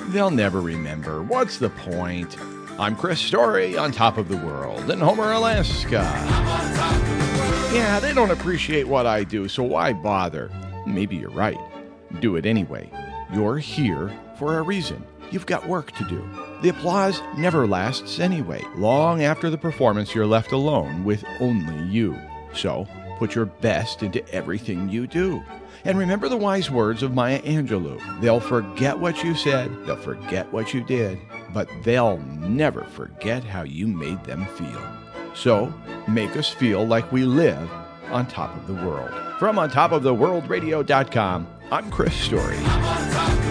They'll never remember. What's the point? I'm Chris Story on top of the world in Homer, Alaska. Yeah, they don't appreciate what I do, so why bother? Maybe you're right. Do it anyway. You're here for a reason. You've got work to do. The applause never lasts anyway. Long after the performance, you're left alone with only you. So, put your best into everything you do. And remember the wise words of Maya Angelou. They'll forget what you said, they'll forget what you did, but they'll never forget how you made them feel. So, make us feel like we live on top of the world. From ontopoftheworldradio.com, I'm Chris Story.